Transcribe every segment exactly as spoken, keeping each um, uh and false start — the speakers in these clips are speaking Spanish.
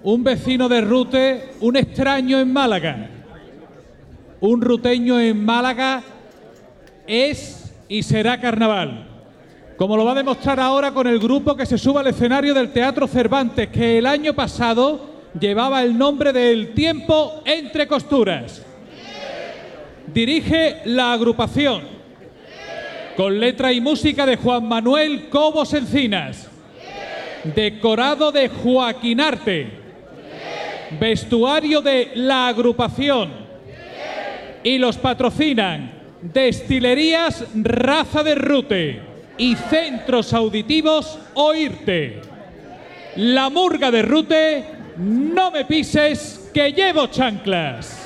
un vecino de Rute, un extraño en Málaga. Un ruteño en Málaga es y será carnaval, como lo va a demostrar ahora con el grupo que se sube al escenario del Teatro Cervantes, que el año pasado llevaba el nombre de El Tiempo Entre Costuras. Dirige la agrupación, con letra y música de Juan Manuel Cobos Encinas, decorado de Joaquín Arte, vestuario de la agrupación, y los patrocinan Destilerías Raza de Rute y Centros Auditivos Oírte. La murga de Rute, no me pises que llevo chanclas.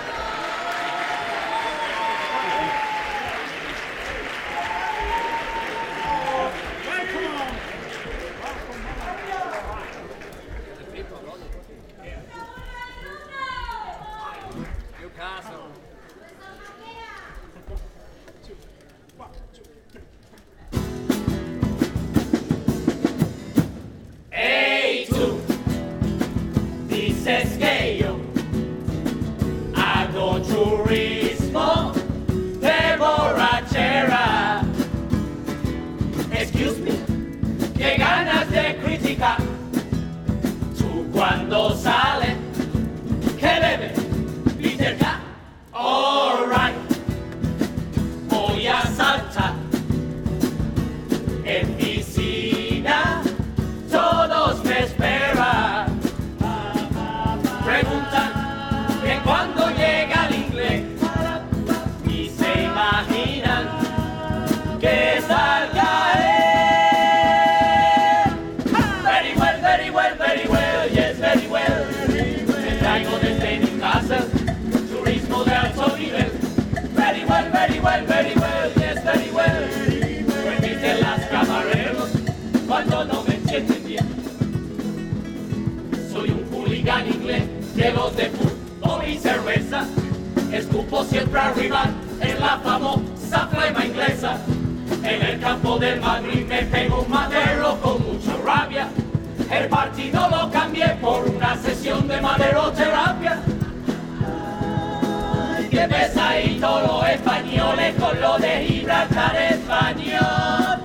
Hey tú, dices que yo hago turismo de borrachera. Excuse me, qué ganas de criticar. Tú cuando sales, ¿qué bebes? Peter K. All right, voy a saltar en piscina. Todos me esperan. Preguntan que cuando llega el inglés y se imaginan que salga él. Very well, very well, very well, yes, very well. Te traigo desde mi casa turismo de alto nivel. Very well, very well, very well, yes, very well. Permiten las camareros cuando no me entienden bien. Soy un hooligan inglés de los de fútbol y cerveza. Escupo siempre arriba en la famosa flema inglesa. En el campo del Madrid me pego un madero con mucha rabia. El partido lo cambié por una sesión de maderoterapia. Ay, qué pesadito los españoles con lo de Gibraltar español.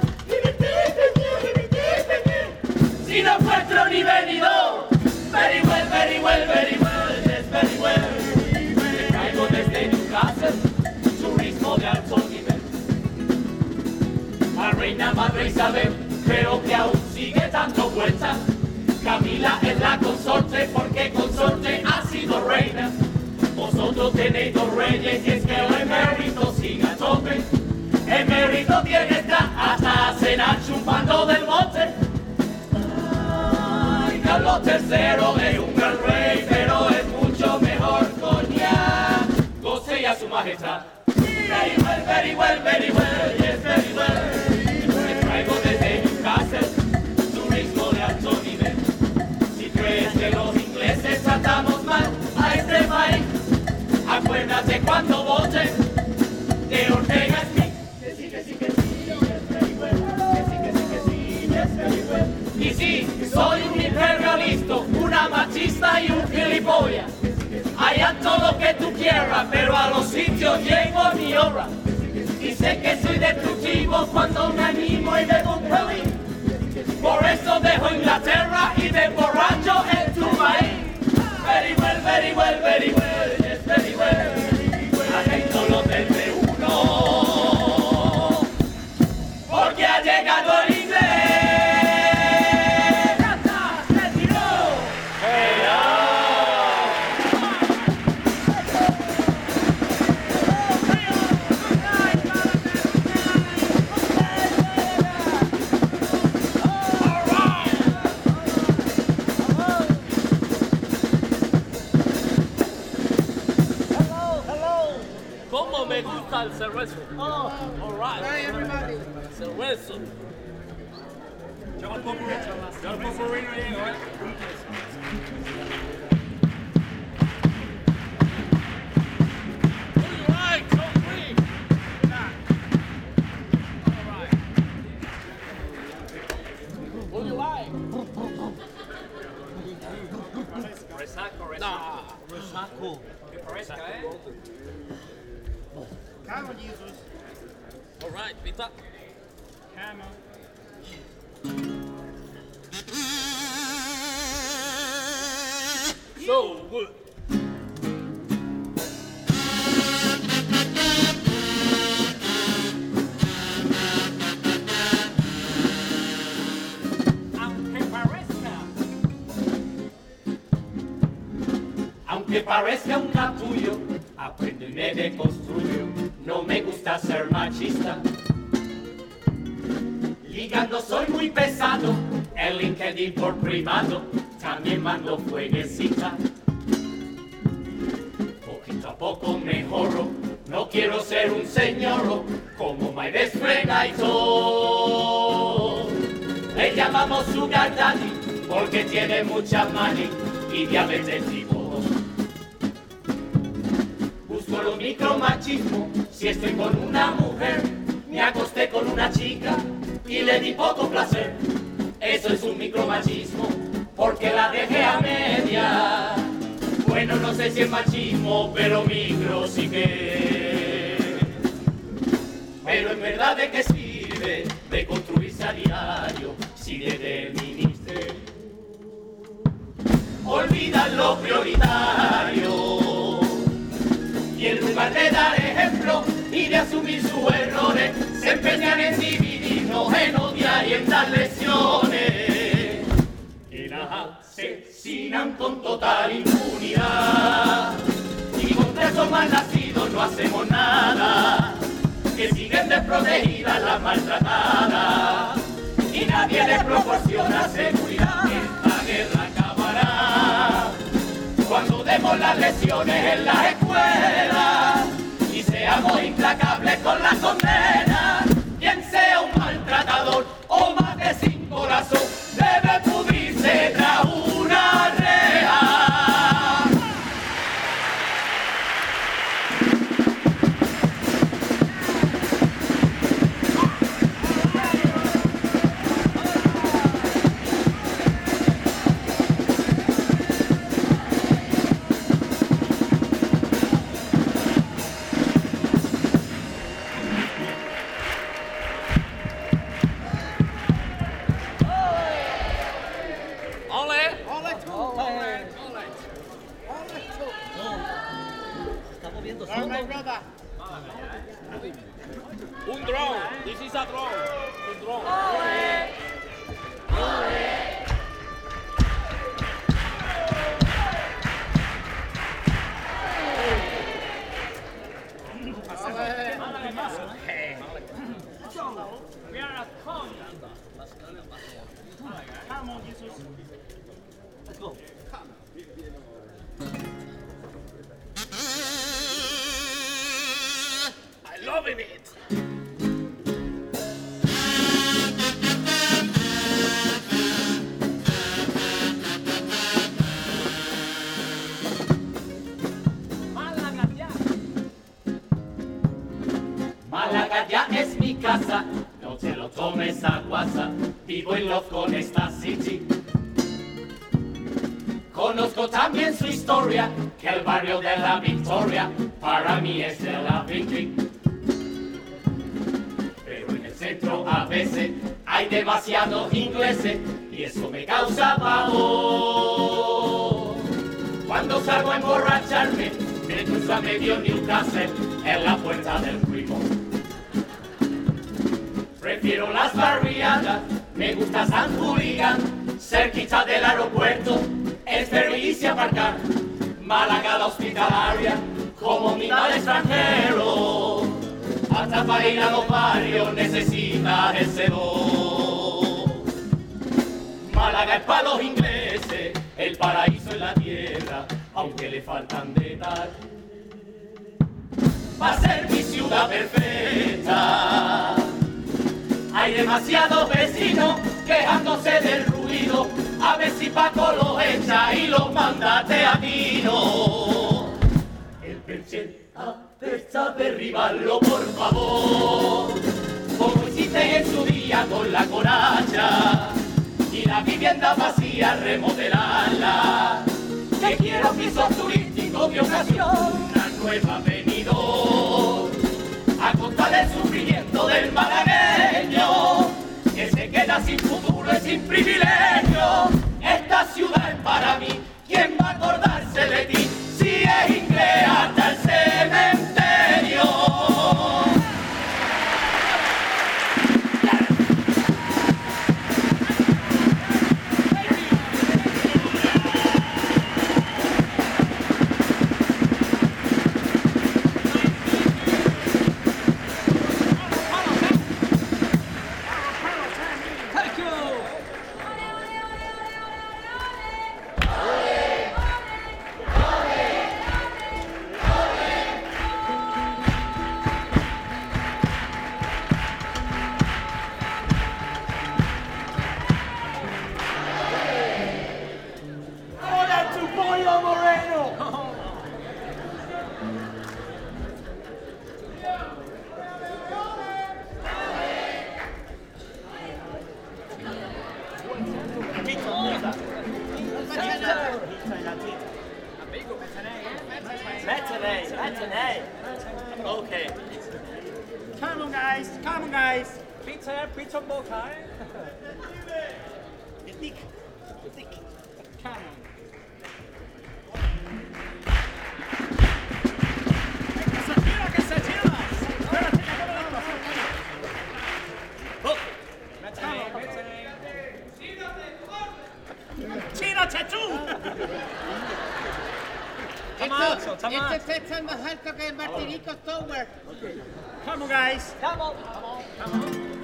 Si no encuentro ni venido, very well, very well, very well, yes, very well. Me traigo desde Newcastle, turismo de alto nivel. La reina madre Isabel, creo que aún sigue dando vueltas. Camila es la consorte, porque consorte ha sido reina. Vosotros tenéis dos reyes, y es que el emérito sigue a tope. Emérito tiene esta hasta cenar chupando del bote. Carlos tercero es un gran rey, pero es mucho mejor coñac. Goce y a su majestad. Very well, very well, very well, yes, very well. Me traigo desde Newcastle turismo de alto nivel. Si crees que los ingleses tratamos mal a este país, acuérdate cuando voten de Ortega Smith. Que sí, que sí, que sí, yes, very well. Que sí, que sí, que sí, yes, very well. Y sí, soy un imperialista, una machista y un gilipollas. Hayan todo lo que tú quieras, pero a los sitios llego a mi hora. Y sé que soy destructivo cuando me animo y bebo un pelín. Por eso dejo Inglaterra y de borracho en tu país. Very well, very well, very well, yes, very well. Atento lo del B uno, porque ha llegado el inglés. Me gusta el cervezo. Oh, all right. Hi, everybody. Cervezo. Ya el popurrino llegó, ¿eh? What do you like? So free. All right. What do you like? Resaco, resaco. No, resaco. Que fresca, ¿eh? Come on, Jesus. All right, pizza. Come on. So good. Aunque parezca. Aunque parezca un capullo, aprendo y me deconstruyo. No me gusta ser machista. Ligando soy muy pesado, el LinkedIn por privado, también mando fueguecita. Poquito a poco mejoro, no quiero ser un señor como my best friend I told. Le llamamos Sugar Daddy porque tiene mucha money y diabetes tipo dos. Busco los micromachismos si estoy con una mujer, me acosté con una chica y le di poco placer. Eso es un micromachismo, porque la dejé a media. Bueno, no sé si es machismo, pero micro sí que. Pero en verdad de qué sirve de construirse a diario si desde mi ministerio olvidan lo prioritario. Y en lugar de dar ejemplo y de asumir sus errores, se empeñan en dividirnos, en odiar y en dar lesiones. Y las asesinan con total impunidad. Y contra esos mal nacidos no hacemos nada. Que siguen desprotegidas las maltratadas. Y nadie les proporciona seguridad. Esta guerra acabará cuando demos las lesiones en las escuelas y seamos implacables con las condenas. Quien sea un maltratador o más de sin corazón debe pudrirse tras una reja. Oh, my brother. Un drone. This is a drone. Un drone. We are a con. Come on, Jesus. Let's go. I loving it. Málaga ya. Málaga ya es mi casa. No te lo tomes a guasa. Vivo en love con esta city. Conozco también su historia, que el barrio de la Victoria para mí es de la Victory. Pero en el centro a veces hay demasiados ingleses y eso me causa pavor. Cuando salgo a emborracharme, me cruzo a medio Newcastle en la puerta del primo. Prefiero las barriadas, me gusta San Julián, cerquita del aeropuerto. Es feliz y aparcar, Málaga la hospitalaria, como mi mal extranjero. Hasta para ir a los barrios necesitas ese don. Málaga es para los ingleses, el paraíso en la tierra, aunque le faltan detalles. Va a ser mi ciudad perfecta. Hay demasiados vecinos quejándose del ruido. A ver si Paco los echa y los manda a Teatino. El perchel apesta derribarlo, por favor. Como hiciste en su día con la coracha. Y la vivienda vacía remodelarla. Que sin privilegio. Esta ciudad es para mí. ¿Quién va a acordarse de ti si es inglés hasta el cementerio? Matinee, matinee. Okay. Come on, guys. Come on, guys. Pizza, pizza, bokai. Dick, dick. Come on. Chino Tattoo! Esto, esto está echando más alto que el Martinico Tower. Come on, guys. Come on. Come on.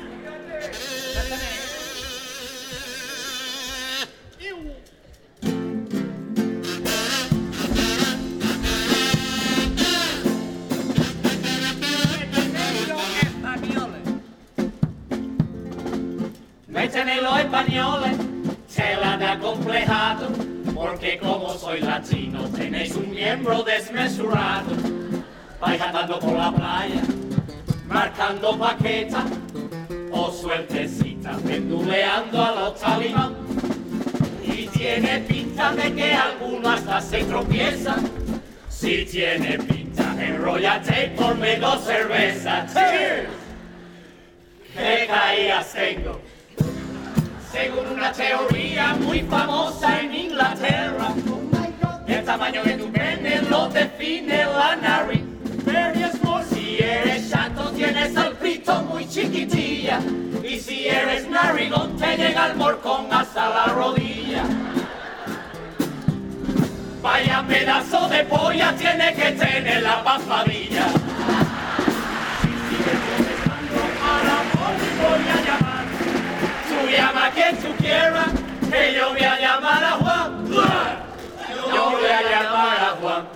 Méteme los españoles, se la han acomplejado, porque como soy latino tenéis un miembro desmesurado. Vais andando por la playa, marcando paquetas, o sueltecitas, penduleando a los talibán. Y tiene pinta de que alguno hasta se tropieza. Si tiene pinta, enróllate y ponme dos cervezas. Cheers. ¿Qué caídas tengo? Según una teoría muy famosa en Inglaterra, el tamaño de tu pene lo define la nariz. Very small. Si eres chato tienes el pito muy chiquitilla, y si eres narigón te llega el morcón hasta la rodilla. Vaya pedazo de polla tiene que tener la pasmadilla. Si sigues protestando a la poli voy a llamar. Tú llama a quien tú quieras, que yo voy a llamar a Juan. Yo voy a llamar a Juan.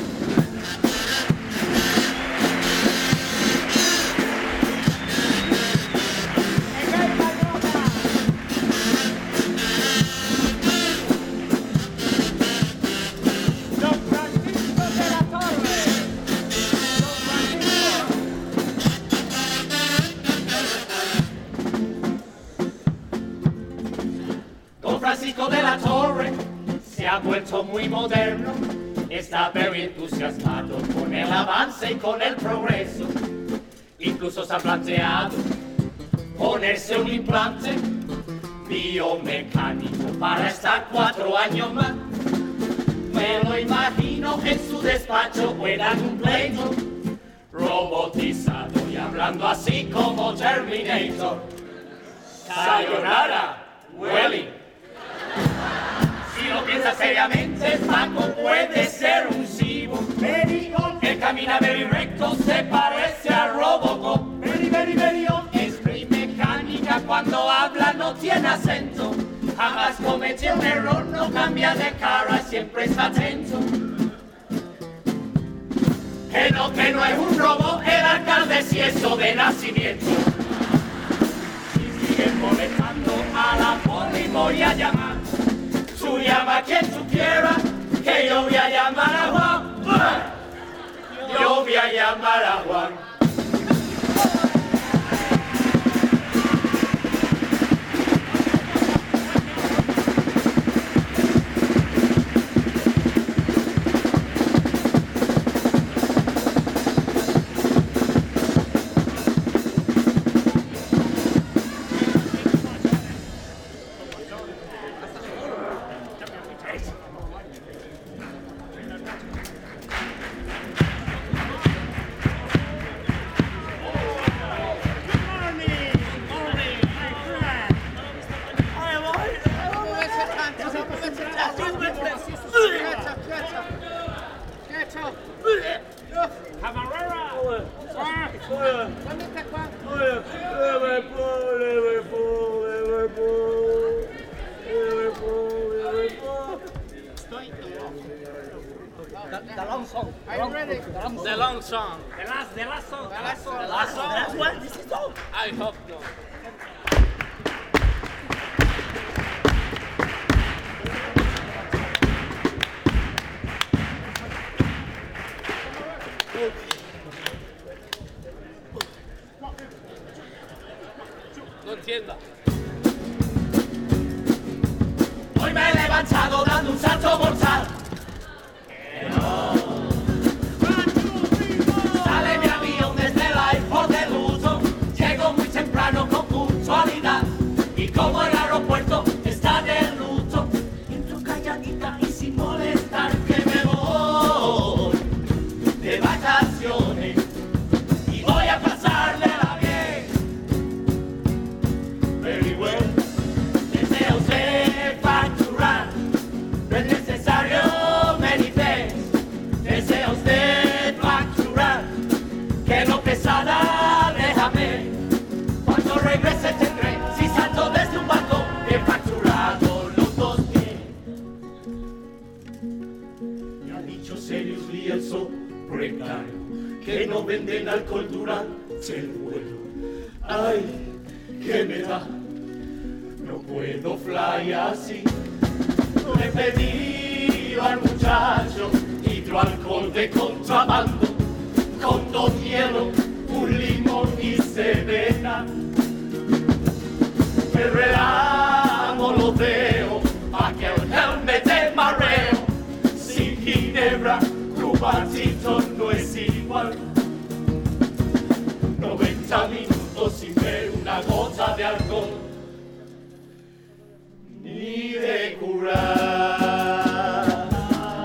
Francisco de la Torre se ha vuelto muy moderno, está muy entusiasmado con el avance y con el progreso. Incluso se ha planteado ponerse un implante biomecánico para estar cuatro años más. Me lo imagino en su despacho o en un pleito, robotizado y hablando así como Terminator. Sayonara, Welly. Si lo piensas seriamente, Paco puede ser un cibo. Él camina very recto, se parece a Robocop. Very, very, very on. Es muy mecánica, cuando habla no tiene acento. Jamás comete un error, no cambia de cara, siempre está atento. Que no, que no es un robot, el alcalde si eso de nacimiento. Si siguen molestando a la poli voy a llamar. Tú llama a quien tú quieras, que yo voy a llamar a Juan. Yo voy a llamar a Juan. The, the long song. Are you ready? The long song. The long song. The last, the last song. The last song. The last song. The last one. This is all. I hope no. No entienda. Hoy me he levantado dando un salto mortal. Sale mi avión desde el aeropuerto de Luton. Llego muy temprano con puntualidad. Y como el aeropuerto está de luto, entro calladita y sin molestar que me voy de vacaciones. Y voy a pasármela bien. Very well. Deseo ser facturar. No es necesario many things. Deseo usted facturar. Que no pesada, déjame. Cuando regrese tendré, si salto desde un barco, he facturado los dos pies. Me ha dicho seriously el sobrecargo, que no venden alcohol durante el vuelo. Ay, ¿qué me da? No puedo fly así. Le pedí al muchacho hidroalcohol de contrabando, con dos hielos, un limón y cerveza. El relamo lo veo, pa' que el gel me dé mareo. Sin ginebra, cubatito no es igual. noventa minutos sin ver una gota de alcohol, ni de curar.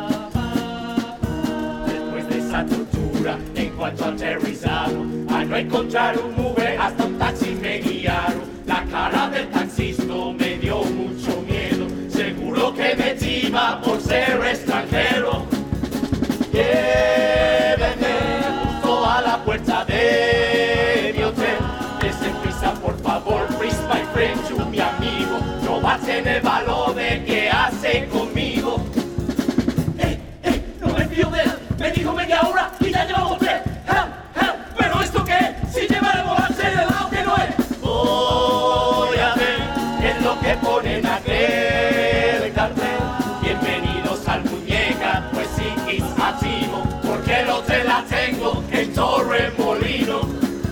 Después de esa tortura, en cuanto aterrizado, a no encontrar un Uber, hasta un taxi me guiaron. La cara del taxista me dio mucho miedo, seguro que me tima por ser extranjero. Lléveme justo a la puerta de mi hotel. Desen prisa, por favor, please, my friend, tú mi amigo. No va a tener valor de qué hace conmigo. ¡Eh, eh! No me fío de él. Me dijo media hora y ya llevamos tres. ¡Help, help! ¿Pero esto qué? Si lleva el volante del lado que no es. Voy a ver es lo que ponen aquel cartel. Bienvenidos al Muñeca, pues sí, es activo, porque el hotel la tengo en Torremolino.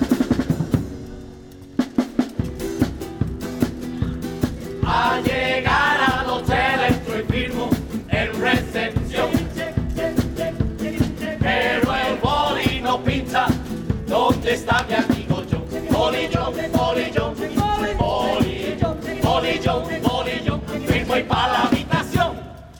Al llegar al hotel entro y firmo en recepción, pero el boli no pinta. ¿Dónde está mi amigo John? Boli John, Boli John, Boli, Boli John, Boli John. Firmo y pa' la habitación.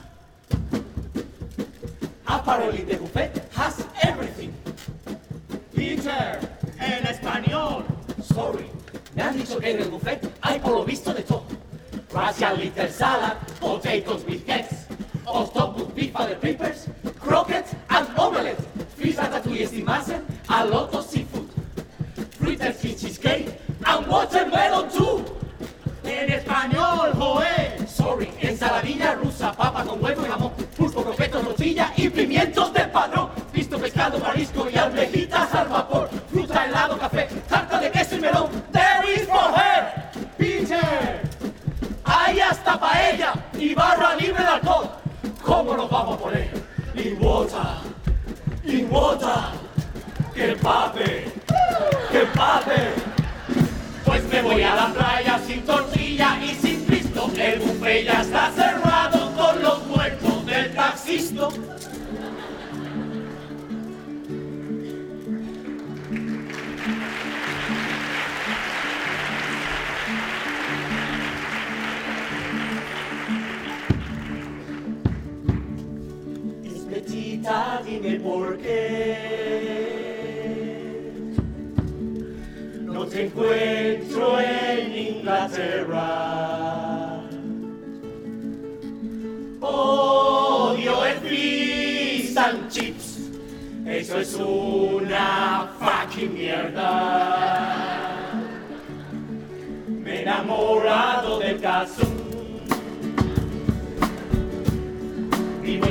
Apparently the buffet has everything. Peter, en español. Sorry, me han dicho que en el buffet hay por lo visto de todo. Russian little salad, potatoes with eggs, octopus beef other papers, croquettes and omelette, fish ratatouille estimasen, a lot of seafood, fritter fish cheesecake and watermelon too. En español, joe. Sorry, ensaladilla rusa, papa con huevo y jamón, pulpo, croquetos, tortilla y pimientos del padrón, pisto, pescado, marisco y almejitas al vapor, fruta, helado, café, tarta de queso y melón. There is for her, Peter. Hay hasta paella y barra libre de alcohol. ¿Cómo nos vamos a poner? In water, in water. ¡Que pape! ¡Que pape! Pues me voy a la playa sin tortilla y sin Cristo. El buffet ya está cerrado con los muertos del taxista. Betita, dime por qué no te encuentro en Inglaterra. Odio el fish and chips, eso es una fucking mierda. Me he enamorado del caso. Vivo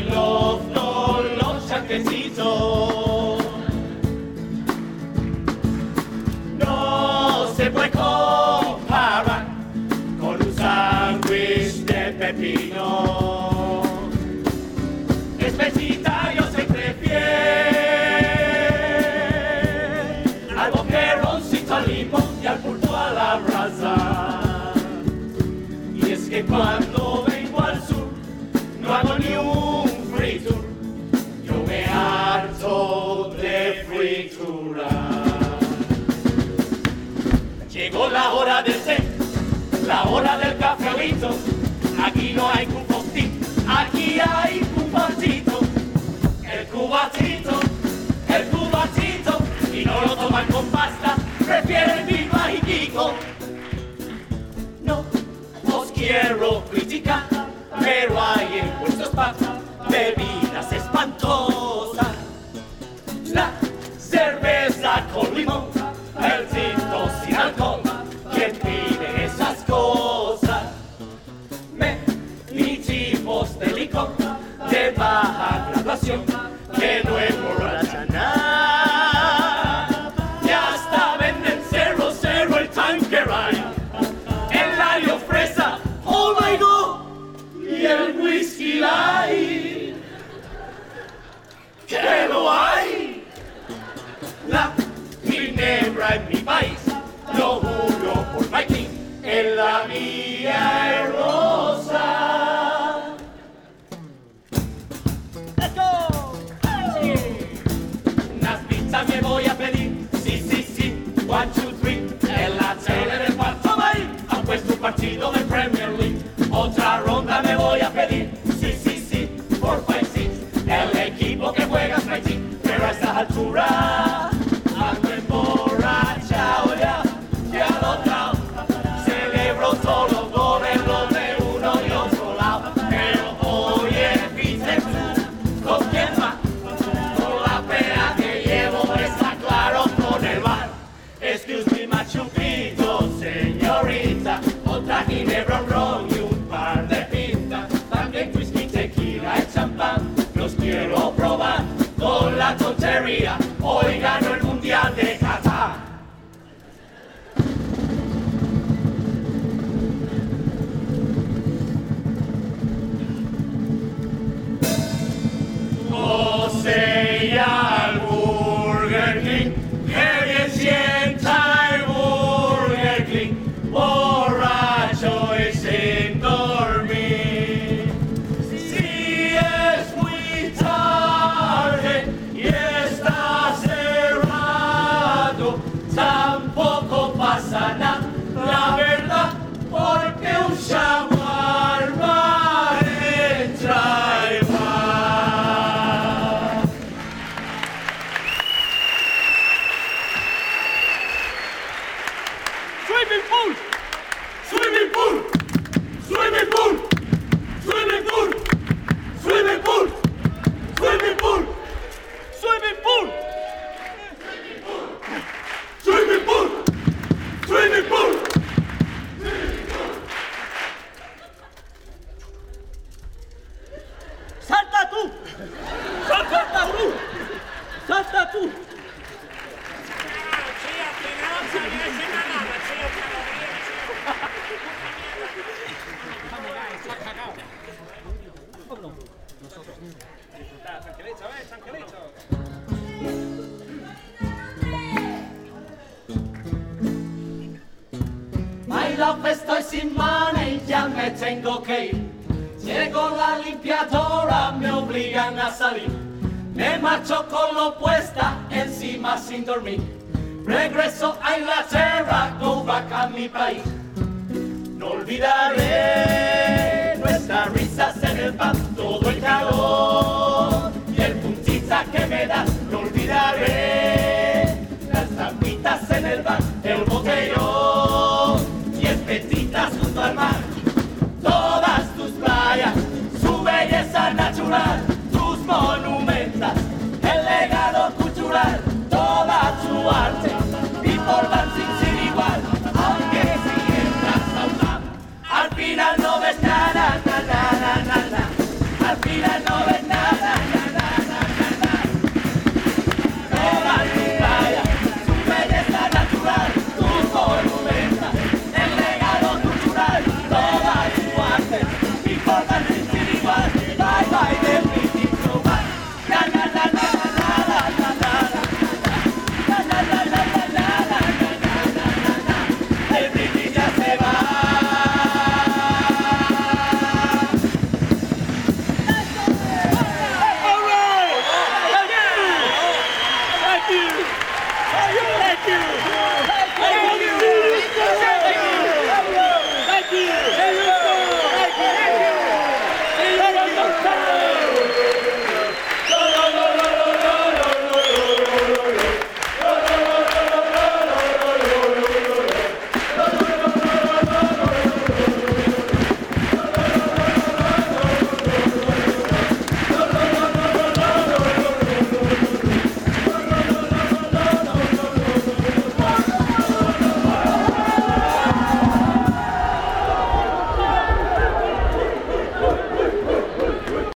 vegetarios entre fiel. Al boqueroncito, al limón y al pulpo a la brasa. Y es que cuando vengo al sur, no hago ni un free tour. Yo me harto de friturar. Llegó la hora del té, la hora del cafelito. Aquí no hay cupostín, aquí hay cubatito. El cubatito, el cubatito. Y no lo toman con pasta, prefieren vino ajiquico. No os quiero criticar, pero hay en vuestros pubs bebidas espantosas. La cerveza con limón, el tinto sin alcohol. ¿Quién pide esas cosas? Melitivos de licor de baja graduación que no emborrachan nada. Y hasta venden cero cero el Tanqueray, el Lario Fresa, oh my god, y el Whisky Light. ¡Que lo hay! La ginebra en mi país, lo juro por my king, en la mía es rosa. ¡Let's go! Sí. Unas pizzas me voy a pedir, sí, sí, sí, one, two, three, en la tele del cuarto ahí, han puesto un partido de Premier League. Otra ronda me voy a pedir, sí, sí, sí, four, five, six, el equipo que juega es my team, pero a estas alturas ando emborrachado ya, ya lo celebro todos los goles, los de uno y otro lado, pero hoy empiezas tú, ¿con quién va? Con la pena que llevo está claro con el bar. Excuse me, machupito, señorita, otra ginebra, un ron y un par de pintas, también whisky, tequila y champán, los quiero probar con la tontería, hoy gano el mundial de Qatar. O sea, el Burger King, que bien sienta el Burger King, borracho y sin dormir. Si es muy tarde y está cerrado, tampoco pasa nada, la verdad, porque un shawarma entra y va. Swimming pool! Swimming pool! Swimming pool! Swimming pool! Swimming pool! Swimming pool! Swimming pool! Swimming pool! Swimming pool! ¡Salta tú! ¡Salta tú! ¡Salta tú! My love, estoy sin money, ya me tengo que ir. Llegó la limpiadora, me obligan a salir. Me marcho con lo puesta, encima sin dormir. Regreso a Inglaterra, go back a mi país. No olvidaré nuestras risas en el pub, todo el calor y el puntita que me das. No olvidaré las tapitas en el bar, el botellón y espetitas junto al mar. Todas tus playas, su belleza natural, tus monumentos, el legado cultural, toda tu arte, people dancing sin igual, aunque si entras a un pub, al final no ves nada, nada, nada, nada, al final no ves nada.